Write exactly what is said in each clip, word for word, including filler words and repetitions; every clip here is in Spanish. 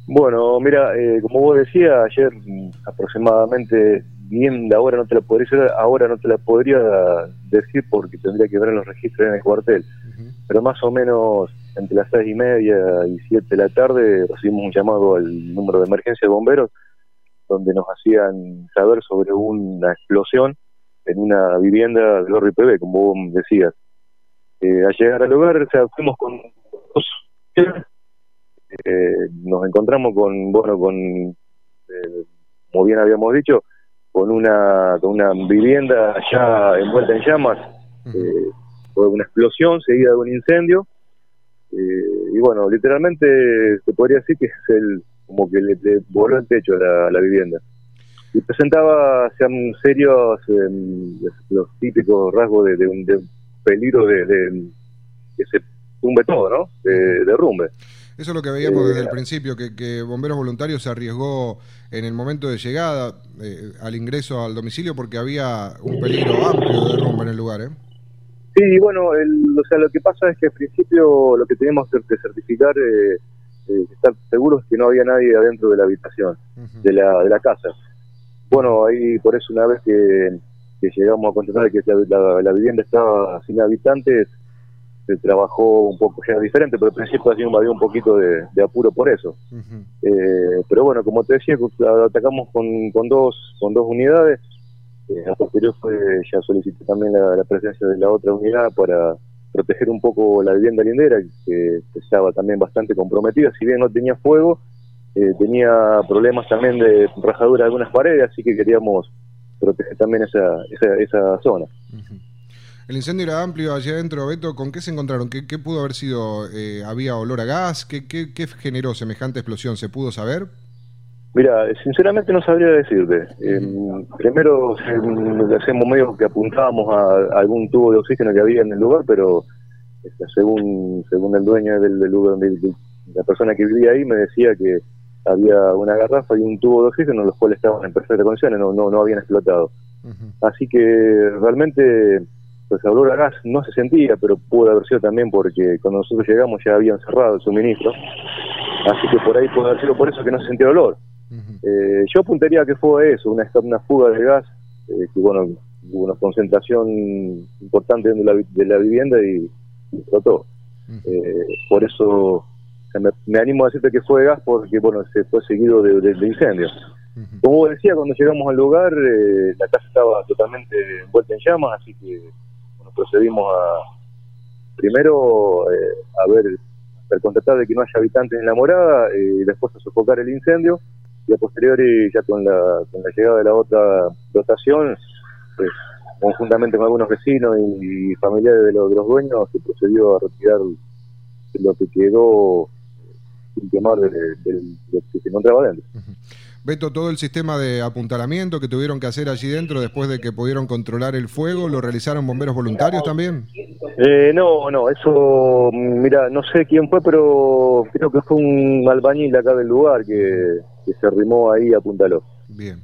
Bueno, mira, eh, como vos decías, ayer aproximadamente, bien la hora no te la podría decir, ahora no te la podría decir porque tendría que ver los registros en el cuartel, Uh-huh. pero más o menos entre las seis y media y siete de la tarde recibimos un llamado al número de emergencia de bomberos donde nos hacían saber sobre una explosión en una vivienda del barrio I P B, como vos decías. Eh, al llegar al lugar, o sea, fuimos con dos, eh, nos encontramos con, bueno, con, eh, como bien habíamos dicho, con una, con una vivienda ya envuelta en llamas. Uh-huh. Eh, fue una explosión seguida de un incendio, eh, y bueno, literalmente se podría decir que es el, como que le, le voló el techo a la, a la vivienda. Y presentaba, o sea, serios, eh, los típicos rasgos de, de, un, de un peligro de, de que se tumbe todo, ¿no? De derrumbe. Eso es lo que veíamos eh, desde el principio, que, que Bomberos Voluntarios se arriesgó en el momento de llegada eh, al ingreso al domicilio porque había un peligro amplio de derrumbe en el lugar, ¿eh? Sí, bueno, el, o sea, lo que pasa es que al principio lo que teníamos que certificar, eh, eh, estar seguros que no había nadie adentro de la habitación, uh-huh. de la de la casa. Bueno, ahí por eso una vez que, que llegamos a constatar que la, la, la vivienda estaba sin habitantes, se trabajó un poco ya diferente, pero al principio había un poquito de, de apuro por eso. Uh-huh. Eh, pero bueno, como te decía, atacamos con, con dos con dos unidades. Eh, a posterior fue, ya solicité también la, la presencia de la otra unidad para proteger un poco la vivienda lindera, que, que estaba también bastante comprometida. Si bien no tenía fuego, eh, tenía problemas también de rajadura de algunas paredes, así que queríamos proteger también esa, esa, esa zona. Uh-huh. El incendio era amplio allá adentro, Beto. ¿Con qué se encontraron? ¿Qué, qué pudo haber sido? Eh, ¿Había olor a gas? ¿Qué, qué, ¿Qué generó semejante explosión? ¿Se pudo saber? Mira, sinceramente no sabría decirte. Eh, primero, eh, hacemos medio que apuntábamos a, a algún tubo de oxígeno que había en el lugar, pero este, según según el dueño del, del lugar, de, de, la persona que vivía ahí, me decía que había una garrafa y un tubo de oxígeno, los cuales estaban en perfectas condiciones, no, no, no habían explotado. Uh-huh. Así que realmente, pues el olor a gas no se sentía, pero pudo haber sido también porque cuando nosotros llegamos ya habían cerrado el suministro, así que por ahí pudo haber sido por eso que no se sentía olor. Uh-huh. Eh, yo apuntaría que fue eso, una, una fuga de gas, eh, que bueno, hubo una concentración importante dentro de la, de la vivienda y, y explotó. Uh-huh. Eh, por eso o sea, me, me animo a decirte que fue de gas porque bueno, se fue seguido de, de, de incendios. Uh-huh. Como vos decía, cuando llegamos al lugar, eh, la casa estaba totalmente envuelta en llamas, así que bueno, procedimos a primero eh, a ver, a constatar de que no haya habitantes en la morada, y eh, después a sofocar el incendio. Y a posteriori, ya con la, con la llegada de la otra dotación, pues, conjuntamente con algunos vecinos y, y familiares de, lo, de los dueños, se procedió a retirar lo que quedó sin quemar de, de, de, de lo que se encontraba dentro. Uh-huh. Beto, todo el sistema de apuntalamiento que tuvieron que hacer allí dentro después de que pudieron controlar el fuego, ¿lo realizaron bomberos voluntarios también? Eh, no, no, eso, mira, no sé quién fue, pero creo que fue un albañil acá del lugar que, que se arrimó ahí y apuntaló. Bien.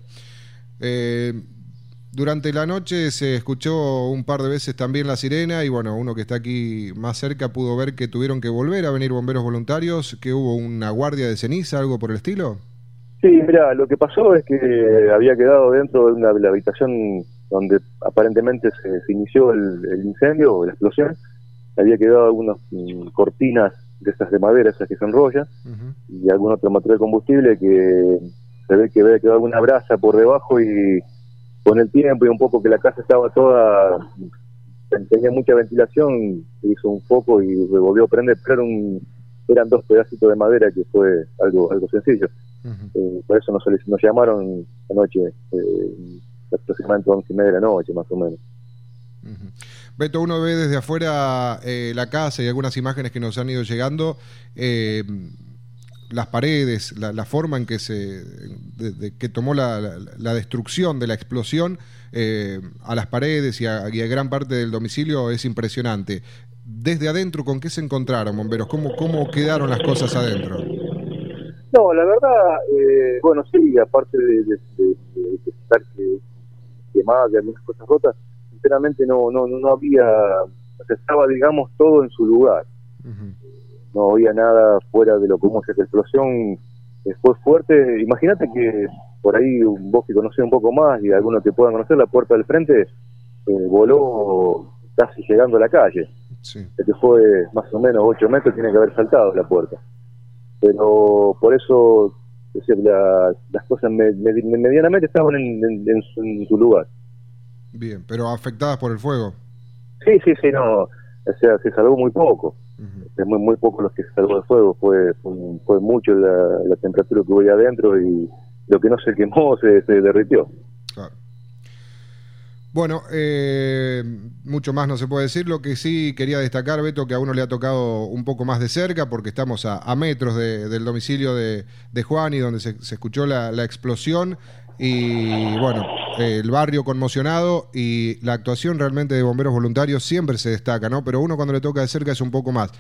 Eh, durante la noche se escuchó un par de veces también la sirena y bueno, uno que está aquí más cerca pudo ver que tuvieron que volver a venir bomberos voluntarios, que hubo una guardia de ceniza, algo por el estilo. Sí, mira, lo que pasó es que había quedado dentro de una de la habitación donde aparentemente se, se inició el, el incendio o la explosión, había quedado algunas mm, cortinas de esas de madera, esas que se enrollan, uh-huh. y algún otro material combustible que se ve que había quedado alguna brasa por debajo y con el tiempo y un poco que la casa estaba toda, tenía mucha ventilación, se hizo un foco y se volvió a prender, pero era un, eran dos pedacitos de madera que fue algo algo sencillo. Uh-huh. Eh, por eso nos, nos llamaron anoche, eh, aproximadamente once y media de la noche, más o menos. Uh-huh. Beto, uno ve desde afuera eh, la casa y algunas imágenes que nos han ido llegando, eh, las paredes, la, la forma en que se de, de, que tomó la, la, la destrucción de la explosión eh, a las paredes y a, y a gran parte del domicilio es impresionante. Desde adentro, ¿con qué se encontraron, bomberos? ¿Cómo, cómo quedaron las cosas adentro? No, la verdad, eh, bueno, sí, aparte de, de, de, de, de estar que, quemada, de algunas cosas rotas, sinceramente no no no había, o sea, estaba, digamos, todo en su lugar. Uh-huh. No había nada fuera de lo común, esa explosión eh, fue fuerte. Imagínate que por ahí vos que conocés un poco más y algunos que puedan conocer, la puerta del frente eh, voló casi llegando a la calle. Sí. Que fue más o menos ocho metros, tiene que haber saltado la puerta. Pero por eso, es decir, la, las cosas me, me, medianamente estaban en, en, en, su, en su lugar. Bien, pero afectadas por el fuego. Sí, sí, sí, no, o sea, se salvó muy poco. Uh-huh. Es muy, muy poco los que se salvó del fuego, fue, fue, fue mucho la, la temperatura que hubo adentro y lo que no se quemó se, se derritió. Claro. Bueno, eh, mucho más no se puede decir. Lo que sí quería destacar, Beto, que a uno le ha tocado un poco más de cerca, porque estamos a, a metros de, del domicilio de, de Juani, donde se, se escuchó la, la explosión, y bueno, eh, el barrio conmocionado, y la actuación realmente de bomberos voluntarios siempre se destaca, ¿no? Pero uno cuando le toca de cerca es un poco más.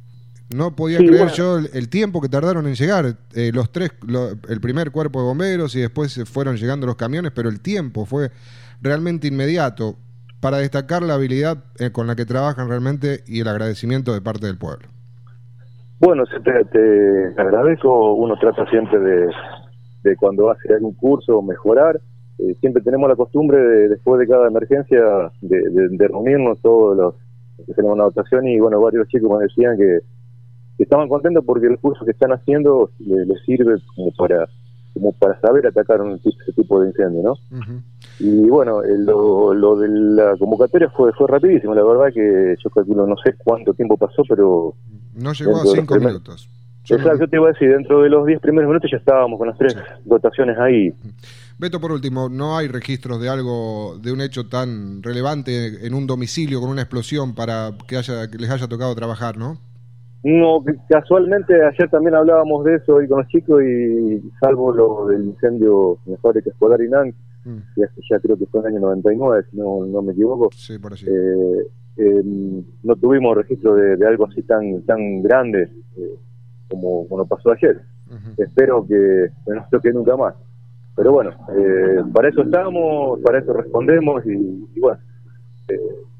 No podía sí, creer bueno. yo el, el tiempo que tardaron en llegar, eh, los tres, lo, el primer cuerpo de bomberos, y después fueron llegando los camiones, pero el tiempo fue realmente inmediato, para destacar la habilidad eh, con la que trabajan realmente y el agradecimiento de parte del pueblo. Bueno, te, te agradezco. Uno trata siempre de, de cuando hace algún curso mejorar. Eh, siempre tenemos la costumbre de, después de cada emergencia de, de, de reunirnos todos los que tenemos una dotación, y bueno, varios chicos me decían que, que estaban contentos porque el curso que están haciendo les, les sirve como para como para saber atacar un ese tipo de incendio, ¿no? Uh-huh. Y bueno, lo, lo de la convocatoria fue fue rapidísimo, la verdad que yo calculo, no sé cuánto tiempo pasó, pero... No llegó a cinco primer... minutos. Yo Exacto, no... yo te iba a decir, dentro de los diez primeros minutos ya estábamos con las tres sí. dotaciones ahí. Beto, por último, no hay registros de algo, de un hecho tan relevante en un domicilio con una explosión para que, haya, que les haya tocado trabajar, ¿no? No, casualmente ayer también hablábamos de eso hoy con los chicos, y salvo lo del incendio en la fábrica escolar INAN, mm. que hace ya creo que fue en el año noventa y nueve, si no, no me equivoco, sí, por allí. Eh, eh, no tuvimos registro de, de algo así tan tan grande eh, como, como pasó ayer. Uh-huh. Espero que no nos toque nunca más. Pero bueno, eh, para eso estamos, para eso respondemos, y, y bueno, eh,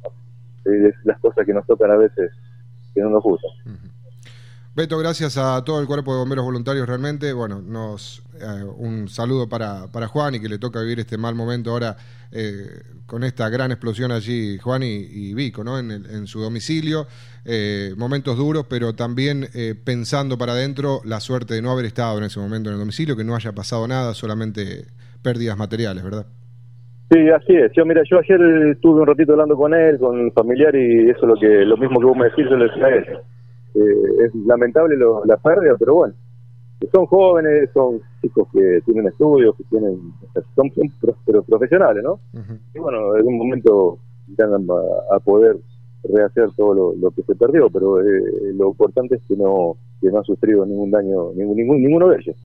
es las cosas que nos tocan a veces que no nos gustan. Uh-huh. Beto, gracias a todo el cuerpo de bomberos voluntarios realmente. Bueno, nos eh, un saludo para, para Juan, y que le toca vivir este mal momento ahora eh, con esta gran explosión allí, Juan y, y Vico, ¿no? En, el, en su domicilio. Eh, momentos duros, pero también eh, pensando para adentro la suerte de no haber estado en ese momento en el domicilio, que no haya pasado nada, solamente pérdidas materiales, ¿verdad? Sí, así es. Yo, mira, yo ayer estuve un ratito hablando con él, con un familiar, y eso es lo que lo mismo que vos me decís, yo le decía a él. Eh, es lamentable lo, la pérdida, pero bueno, son jóvenes, son chicos que tienen estudios, que tienen son, son pero profesionales, ¿no? Uh-huh. Y bueno, en algún momento van a, a poder rehacer todo lo, lo que se perdió, pero eh, lo importante es que no que no han sufrido ningún daño, ningún, ningún ninguno de ellos.